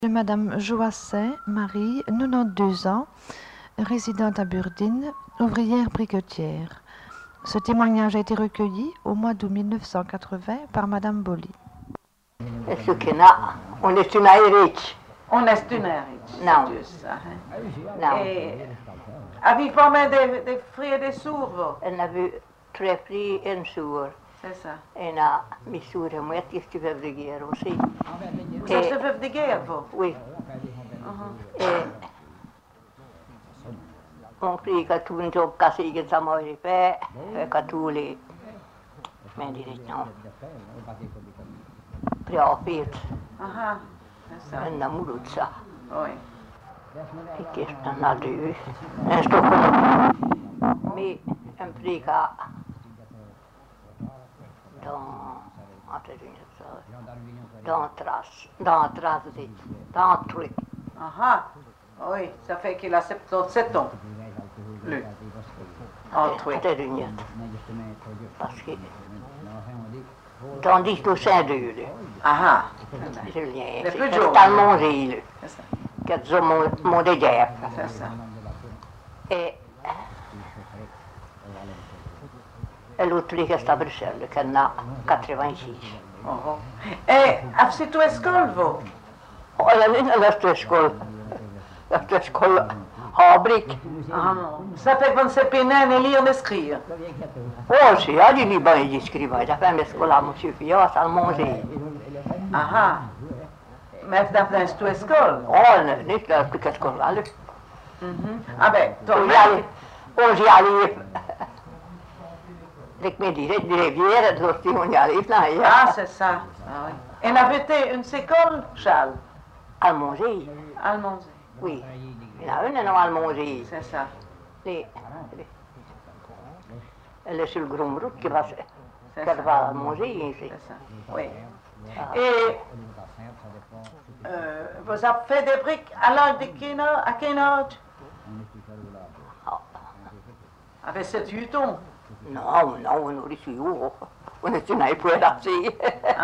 Madame Joasset, Marie, 92 ans, résidente à Burdine, ouvrière briquetière. Ce témoignage a été recueilli au mois d'août 1980 par Madame Bolli. On est une Irish. On est une Irish. Non. Non. Et avez-vous formé des frères et des sourds? On a vu très pris un sourd. C'est ça. Et là, mes sourds et moi, qui se veuve de guerre aussi. Vous êtes veuve de guerre, vous? Oui. Et mon frère, quand tout le job cassé, que ça m'a fait, quand tous les. Mais directement. Préoccupé. C'est ça. Un amoureux de ça. Oui. Et qu'est-ce qu'on a dû? Un stock. Mais un prix dans truc. Oui, ça fait qu'il a 77 ans. Lui. Parce que dans 10 ou 5 2, Julien, c'est un manger, lui. Qu'ils ont mon dégât. C'est ça. Et l'autre qui est à Bruxelles, qui en a 86. Et avez-vous tout école, vous? Oh, elle a toute école. L'école à briques. Ça fait qu'on ne sait pas ni lire ni écrire. Oh, si, il y a des libres et des écrivains. Ça fait l'école à monsieur Fiat, à manger. Mais vous avez tout école? Oh, n'est-ce pas que l'école là, lui? Ah ben, toi, on y allait. Dès que me disait, des rivières, on y allait. Ah, c'est ça. Et avez-vous une école, Charles? À manger. À manger. Oui. Il y en a une à manger. C'est ça. Elle est sur le grand route qui va manger ici. C'est ça. Oui. Et vous avez fait des briques à l'âge de quel âge? Avec 7-8 ans? Non, on aurait su où. On est une épouse assez.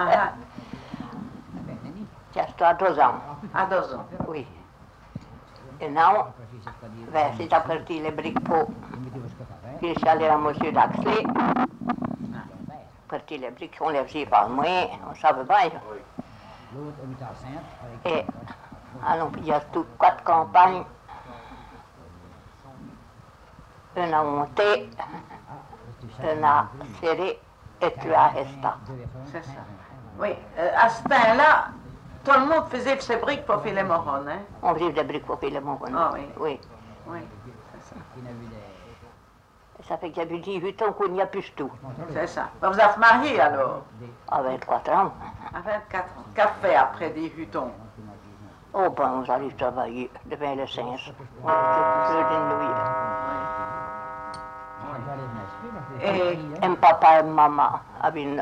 C'est à 2 ans. À 2 ans? Oui. Et non, c'est à partir les briques pour qu'il s'allait à M. Daxley. Partir les briques, on les faisait par moi, on savait pas. Et alors, il y a toutes 4 campagnes. Une à monter, une à serrer et 3 à rester. C'est ça. Oui. À ce temps-là, tout le monde faisait ses briques pour faire les morons, hein? On faisait des briques pour faire les morons. Ah oui. Oui. Oui, c'est ça. Ça fait qu'il y a eu 18 ans qu'on n'y a plus tout. C'est ça. Vous êtes marié alors? À 24 ans. À 24 ans. Qu'a fait après 18 ans? Oh ben, on allait travailler devant le sens. On était de nuit. Et Un papa et maman avaient une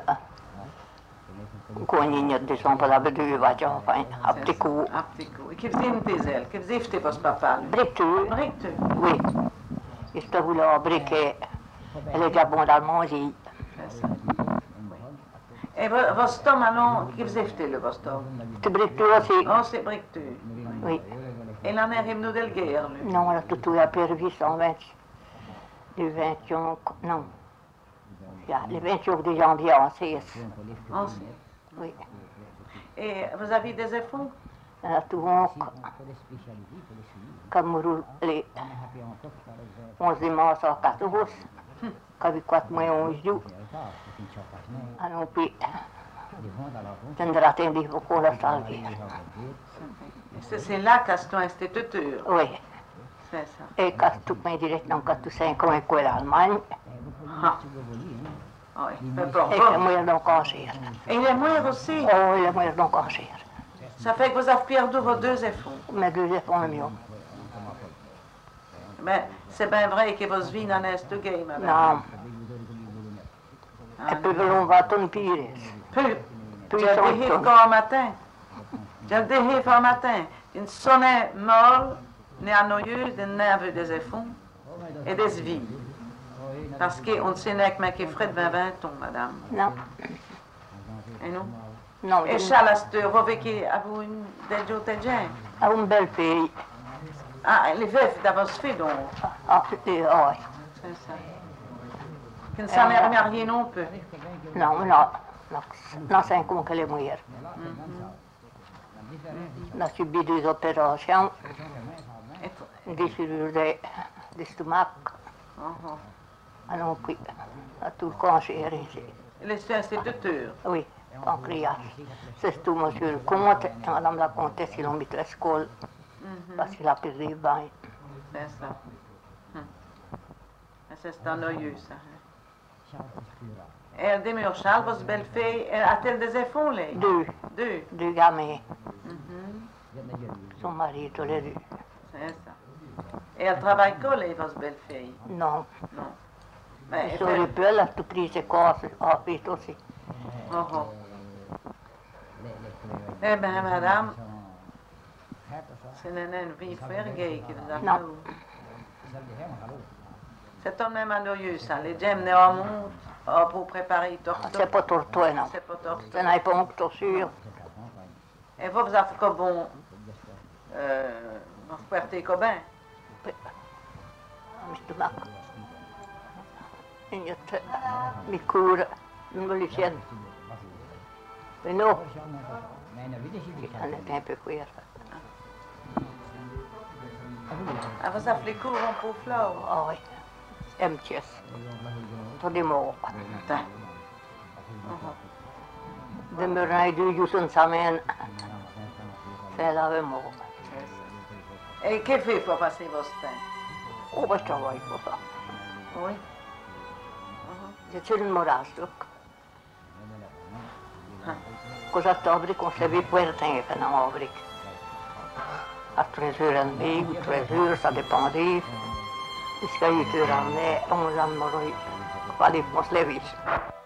cognée de son père avait 2 voitures, enfin, à petit coup. à petit coup. Et qui faisait une tiselle? Qui faisait votre papa? Briqueture. Brique-tu? Oui. Il se voulait en briquet. Elle était bonne à manger. C'est ça. Et votre homme, alors, qui faisait le votre homme? Tu briqueture aussi? Oh, c'est brique-tu. Oui. Et l'en est revenu de la guerre, lui? Non, on a tout à perdu 120. Le 21, non. Le 28 de janvier en 6. Oui. Et vous avez des enfants? On a tout comme les 11 dimanches à 14, comme 4 mois 11 jours. Alors, puis, on a attendu beaucoup la salle. C'est là qu'à ce instituteur? Oui. C'est ça. Et quand tout le monde direct dans 4 ou 5 ans, en Allemagne. Oui, et qu'il est mort d'un cancer. Et il est mort aussi? Oh, il est mort d'un cancer. Ça fait que vous avez perdu vos 2 enfants? Mes 2 enfants, mieux. Mais c'est bien vrai que votre vie n'en est pas gay, madame. Non. Et puis, on va tout pire. Puis, j'ai dit quand matin. J'ai dit quand matin. Une sonnette molle, né à noyeux, des nerfs des enfants et des vies. Parce qu'on ne sait pas qui est frais de 20 ans, madame. Non. Et non? Non, Et Charles, vous vécu à vous des jours de gens? À un bel pays. Ah, les veufs d'avance fait donc. Ah, oui. C'est ça. Qui ne s'en est marié non plus. Non, non. Non, 5 ans qu'elle est morte. On a subi 2 opérations, une déchirure de stomac. Alors, puis, à tout le cancer ici. Les instituteurs. Oui, pancréas. C'est tout, monsieur le comte, madame la comtesse, ils l'ont mis à l'école parce qu'il a perdu le bain. C'est ça. C'est ennuyeux, ça. Et elle demeure Charles, votre belle-fille, a-t-elle des enfants, là? 2. 2. 2 gamins. Son mari, tous les 2. C'est ça. Et elle travaille quoi, là, votre belle-fille? Non. Non. Elle aurait pu, elle a tout pris ses corps, en fait aussi. Eh bien, madame, c'est une vie fergée qui vous a fait. Non. C'est tout de même ennuyeux, ça. Les gemmes néanmoins, pour préparer torto. C'est pas pour toi, non. C'est pas torto. Ce n'est pas encore sûr. Et vous avez fait comme bon, vous partez comme bien. Mr. Mac. Il y a mes cours, une molicienne. Mais non, on est un peu queer. Ah, vous avez les cours en Poufleur? Ah oui, MTS. Pour des morts. Demeurant 2 jours une semaine, c'est la mort. Et que fait pour passer votre temps? Oh, je travaille pour ça. Oui. Je suis une morasse, donc. Cosa t'obrique, on se vit pour le temps que non obrique. À 13h30 ou 13h, ça dépendait. Jusqu'à 8h30, 11h, on se levait.